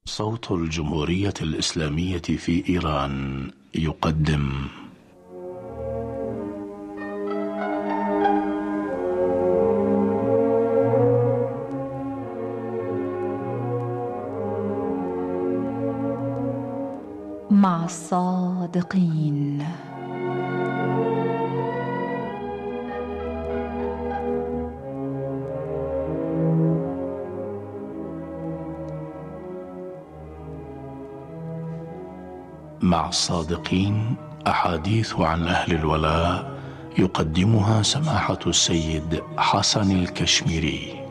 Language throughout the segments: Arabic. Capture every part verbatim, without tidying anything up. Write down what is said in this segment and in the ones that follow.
صوت الجمهورية الإسلامية في إيران يقدم مع الصادقين. مع الصادقين أحاديث عن أهل الولاء يقدمها سماحة السيد حسن الكشميري.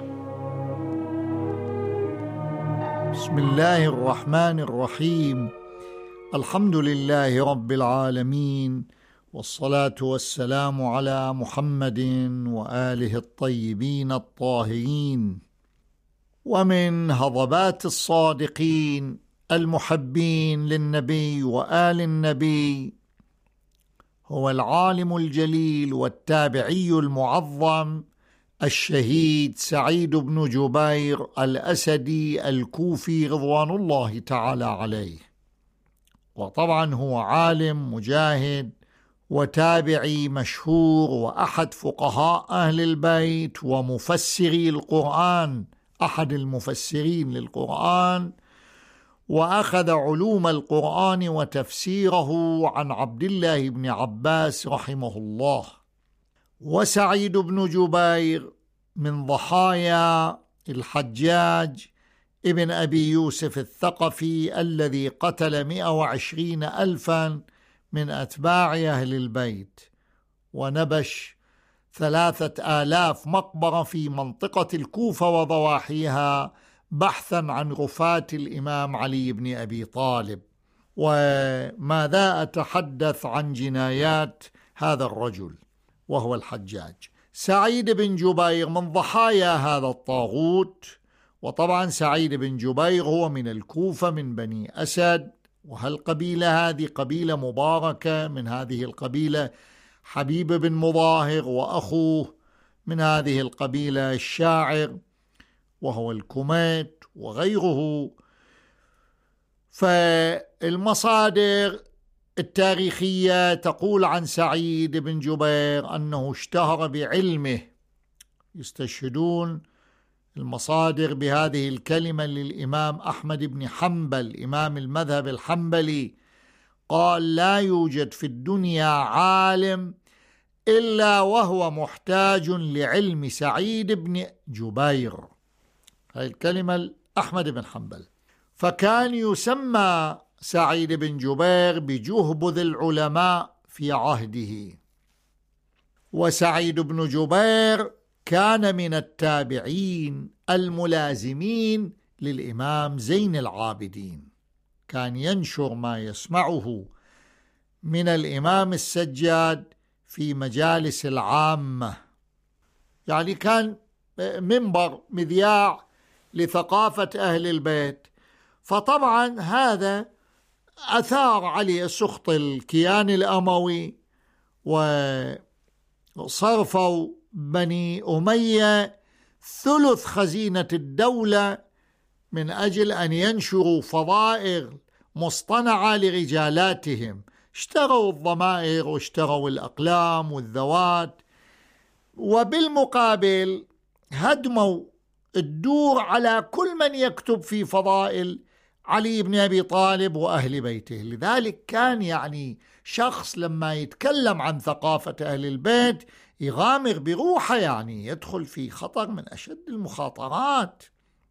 بسم الله الرحمن الرحيم. الحمد لله رب العالمين، والصلاة والسلام على محمد وآله الطيبين الطاهرين. ومن هضبات الصادقين المحبين للنبي وآل النبي هو العالم الجليل والتابعي المعظم الشهيد سعيد بن جبير الأسدي الكوفي رضوان الله تعالى عليه. وطبعا هو عالم مجاهد وتابعي مشهور، وأحد فقهاء أهل البيت ومفسري القرآن، أحد المفسرين للقرآن، وأخذ علوم القرآن وتفسيره عن عبد الله بن عباس رحمه الله. وسعيد بن جبير من ضحايا الحجاج ابن أبي يوسف الثقفي الذي قتل مئة وعشرين ألفا من أتباع أهل البيت، ونبش ثلاثة آلاف مقبرة في منطقة الكوفة وضواحيها بحثا عن رفاة الإمام علي بن أبي طالب. وماذا أتحدث عن جنايات هذا الرجل وهو الحجاج؟ سعيد بن جبير من ضحايا هذا الطاغوت. وطبعا سعيد بن جبير هو من الكوفة من بني أسد، وهالقبيلة هذه قبيلة مباركة. من هذه القبيلة حبيب بن مظاهر، وأخوه من هذه القبيلة الشاعر وهو الكميت وغيره. فالمصادر التاريخية تقول عن سعيد بن جبير أنه اشتهر بعلمه. يستشهدون المصادر بهذه الكلمة للإمام أحمد بن حنبل إمام المذهب الحنبلي، قال: لا يوجد في الدنيا عالم إلا وهو محتاج لعلم سعيد بن جبير. هذه الكلمة أحمد بن حنبل. فكان يسمى سعيد بن جبير بجهبذ العلماء في عهده. وسعيد بن جبير كان من التابعين الملازمين للإمام زين العابدين، كان ينشر ما يسمعه من الإمام السجاد في مجالس العامة، يعني كان منبر مذياع لثقافة أهل البيت. فطبعا هذا أثار عليه سخط الكيان الأموي، وصرفوا بني أمية ثلث خزينة الدولة من أجل أن ينشروا فضائل مصطنعة لرجالاتهم. اشتروا الضمائر واشتروا الأقلام والذوات، وبالمقابل هدموا الدور على كل من يكتب في فضائل علي بن أبي طالب وأهل بيته. لذلك كان يعني شخص لما يتكلم عن ثقافة أهل البيت يغامر بروحه، يعني يدخل في خطر من أشد المخاطرات.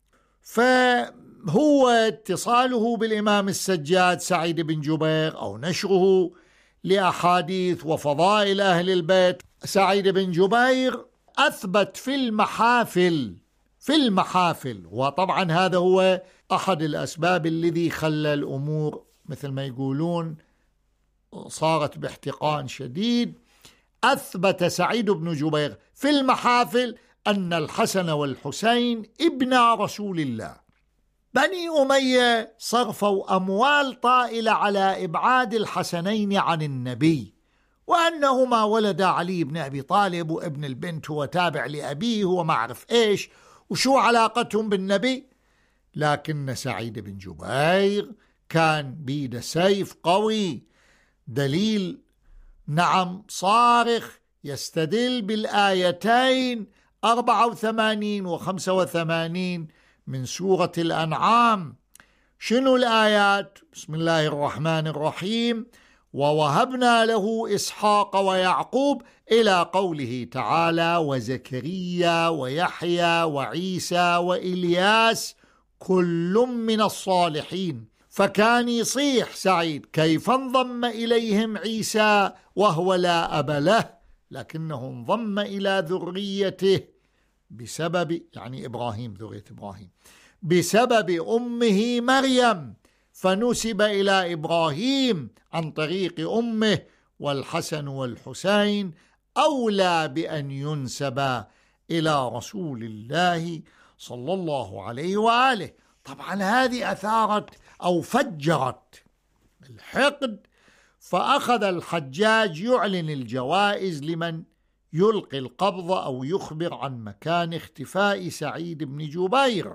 فهو اتصاله بالإمام السجاد سعيد بن جبير أو نشره لأحاديث وفضائل أهل البيت. سعيد بن جبير أثبت في المحافل في المحافل وطبعا هذا هو أحد الأسباب الذي خلى الأمور مثل ما يقولون صارت باحتقان شديد. أثبت سعيد بن جبير في المحافل أن الحسن والحسين ابنا رسول الله. بني أمية صرفوا أموال طائلة على إبعاد الحسنين عن النبي، وأنهما ولد علي بن أبي طالب وابن البنت هو تابع لأبيه وما أعرف إيش، وشو علاقتهم بالنبي. لكن سعيد بن جبير كان بيد سيف قوي، دليل نعم صارخ، يستدل بالآيتين أربعة وثمانين وخمسة وثمانين من سورة الأنعام. شنو الآيات؟ بسم الله الرحمن الرحيم: ووهبنا له إسحاق ويعقوب، إلى قوله تعالى: وزكريا ويحيى وعيسى وإلياس كل من الصالحين. فكان يصيح سعيد: كيف انضم إليهم عيسى وهو لا أب له، لكنه انضم إلى ذريته بسبب، يعني إبراهيم، ذرية إبراهيم، بسبب أمه مريم، فنسب إلى إبراهيم عن طريق أمه، والحسن والحسين أولى بأن ينسب إلى رسول الله صلى الله عليه وآله. طبعا هذه أثارت أو فجرت الحقد، فأخذ الحجاج يعلن الجوائز لمن يلقي القبض أو يخبر عن مكان اختفاء سعيد بن جبير.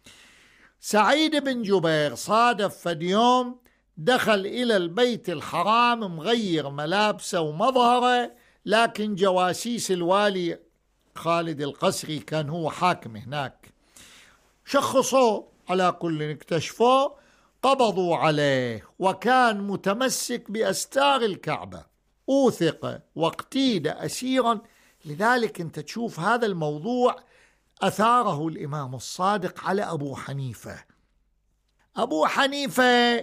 سعيد بن جبير صادف فد يوم دخل إلى البيت الحرام مغير ملابسه ومظهره، لكن جواسيس الوالي خالد القسري كان هو حاكم هناك شخصوه، على كل اكتشفوه، قبضوا عليه، وكان متمسك بأستار الكعبة، أوثق واقتيد أسيرا. لذلك أنت تشوف هذا الموضوع أثاره الإمام الصادق على أبو حنيفة. أبو حنيفة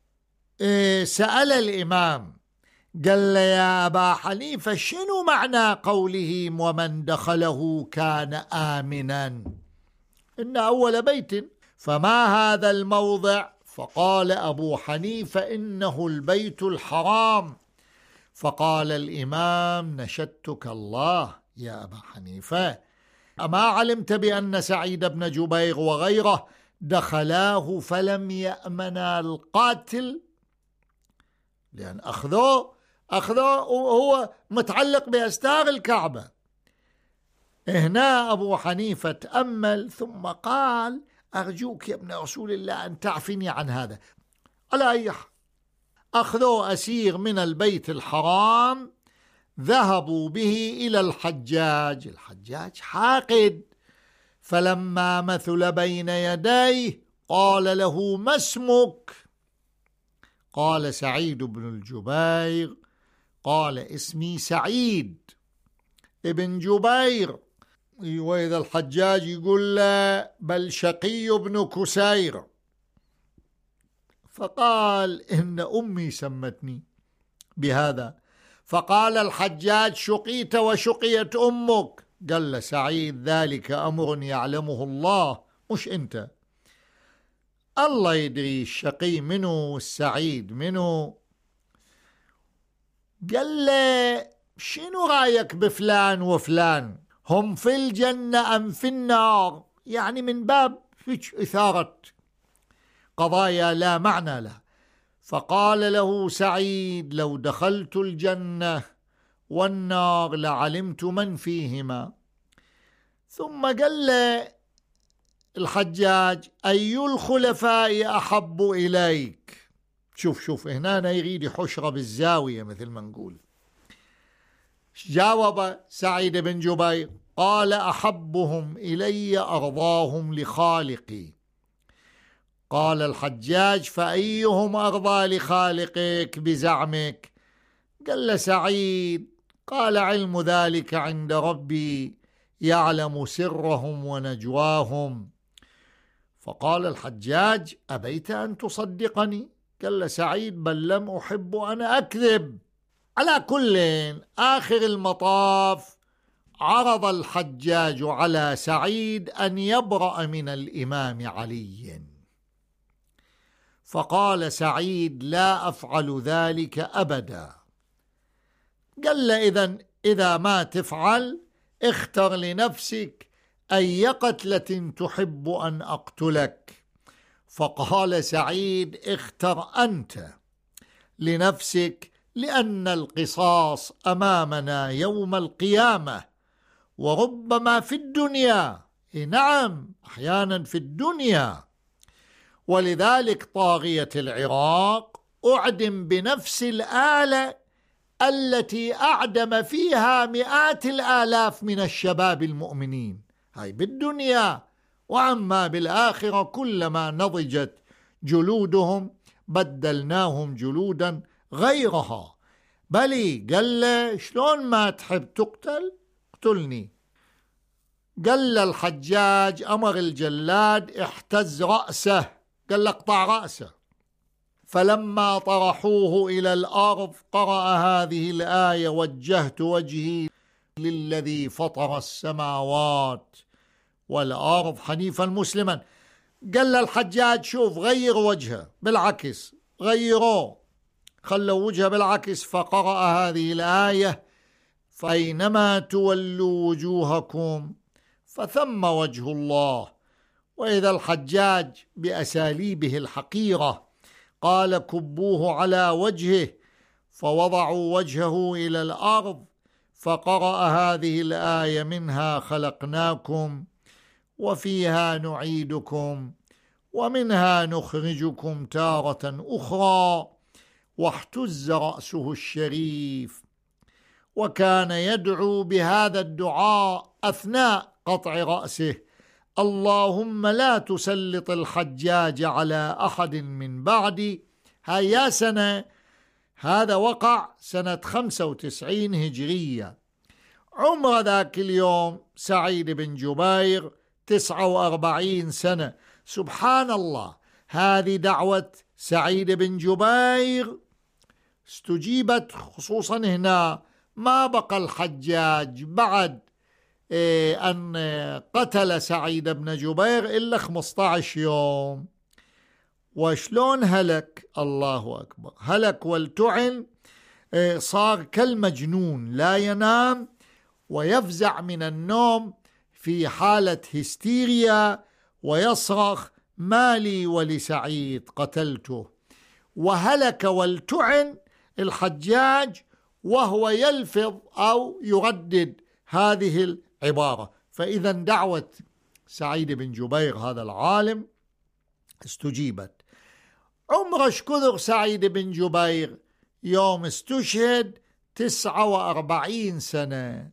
سأل الإمام، قال له: يا أبا حنيفة، شنو معنى قوله ومن دخله كان آمنا؟ إن أول بيت، فما هذا الموضع؟ فقال أبو حنيفة: إنه البيت الحرام. فقال الإمام: نشدتك الله يا أبا حنيفة، أما علمت بأن سعيد بن جبير وغيره دخلاه فلم يأمنا القاتل؟ لأن أخذوه أخذوه وهو متعلق بأستار الكعبة. هنا أبو حنيفة تأمل ثم قال: أرجوك يا ابن رسول الله أن تعفني عن هذا. على أي حال، أخذوا أسير من البيت الحرام، ذهبوا به إلى الحجاج. الحجاج حاقد، فلما مثل بين يديه قال له: ما اسمك؟ قال: سعيد بن الجبير. قال: اسمي سعيد ابن جبير. وإذا الحجاج يقول له: بل شقي بن كسير. فقال: إن أمي سمتني بهذا. فقال الحجاج: شقيت وشقيت أمك. قال له سعيد: ذلك أمر يعلمه الله مش أنت، الله يدري الشقي منه والسعيد منه. قال له: شنو رأيك بفلان وفلان، هم في الجنة أم في النار؟ يعني من باب إثارة قضايا لا معنى له. فقال له سعيد: لو دخلت الجنة والنار لعلمت من فيهما. ثم قال له الحجاج: أي الخلفاء أحب إليك؟ شوف شوف هنا يريد يحشر بالزاوية مثل ما نقول. جاوب سعيد بن جبير قال: أحبهم إلي أرضاهم لخالقي. قال الحجاج: فأيهم أرضى لخالقك بزعمك؟ قال له سعيد: قال: علم ذلك عند ربي، يعلم سرهم ونجواهم. فقال الحجاج: أبيت أن تصدقني؟ قال له سعيد: بل لم أحب أن أكذب. على كل، آخر المطاف عرض الحجاج على سعيد أن يبرأ من الإمام علي، فقال سعيد: لا أفعل ذلك أبدا. قال له: إذن إذا ما تفعل اختر لنفسك أي قتلة تحب أن أقتلك. فقال سعيد: اختر أنت لنفسك، لأن القصاص أمامنا يوم القيامة، وربما في الدنيا، نعم أحيانا في الدنيا، ولذلك طاغية العراق أعدم بنفس الآلة التي أعدم فيها مئات الآلاف من الشباب المؤمنين، هاي بالدنيا، وأما بالآخرة كلما نضجت جلودهم بدلناهم جلودا غيرها. بلي قال له شلون ما تحب تقتل اقتلني. قال له الحجاج أمر الجلاد احتز رأسه، قال له اقطع رأسه. فلما طرحوه إلى الأرض قرأ هذه الآية: وجهت وجهي للذي فطر السماوات والأرض حنيفا مسلما. قال له الحجاج شوف غير وجهه، بالعكس غيروه، خلوا وجهه بالعكس. فقرأ هذه الآية: فأينما تولوا وجوهكم فثم وجه الله. وإذا الحجاج بأساليبه الحقيرة قال: كبوه على وجهه، فوضعوا وجهه إلى الأرض، فقرأ هذه الآية: منها خلقناكم وفيها نعيدكم ومنها نخرجكم تارة أخرى. واحتز رأسه الشريف، وكان يدعو بهذا الدعاء أثناء قطع رأسه: اللهم لا تسلط الحجاج على أحد من بعدي. هيا سنة، هذا وقع سنة خمسة وتسعين هجرية. عمر ذاك اليوم سعيد بن جبير تسعة وأربعين سنة. سبحان الله، هذه دعوة سعيد بن جبير استجيبت، خصوصا هنا ما بقى الحجاج بعد أن قتل سعيد بن جبير إلا خمسة عشر يوم. وشلون هلك؟ الله أكبر، هلك والتعن، صار كالمجنون، لا ينام ويفزع من النوم في حالة هستيريا ويصرخ: مالي ولسعيد قتلته. وهلك والتعن الحجاج وهو يلفظ أو يردد هذه العبارة. فإذا دعوة سعيد بن جبير هذا العالم استجيبت. عمر شكذر سعيد بن جبير يوم استشهد تسعة وأربعين سنة.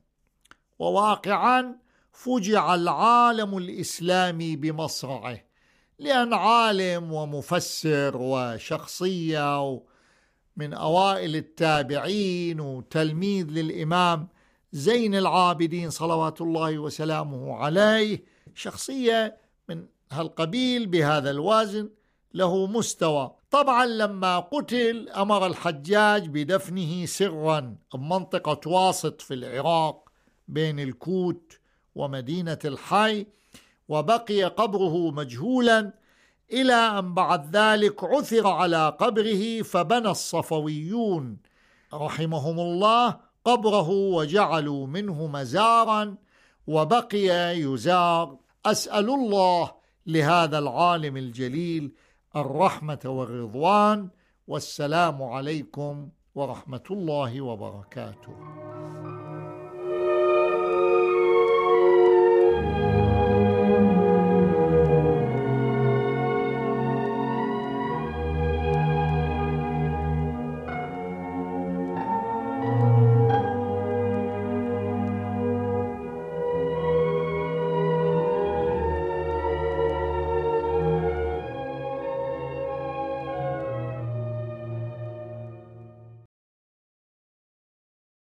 وواقعا فجع العالم الإسلامي بمصرعه، لأن عالم ومفسر وشخصية من أوائل التابعين وتلميذ للإمام زين العابدين صلوات الله وسلامه عليه، شخصية من هالقبيل بهذا الوزن، له مستوى. طبعا لما قتل أمر الحجاج بدفنه سرا بمنطقة واسط في العراق بين الكوت ومدينة الحي، وبقي قبره مجهولا إلى أن بعد ذلك عثر على قبره، فبنى الصفويون رحمهم الله قبره وجعلوا منه مزارا وبقي يزار. أسأل الله لهذا العالم الجليل الرحمة والرضوان، والسلام عليكم ورحمة الله وبركاته.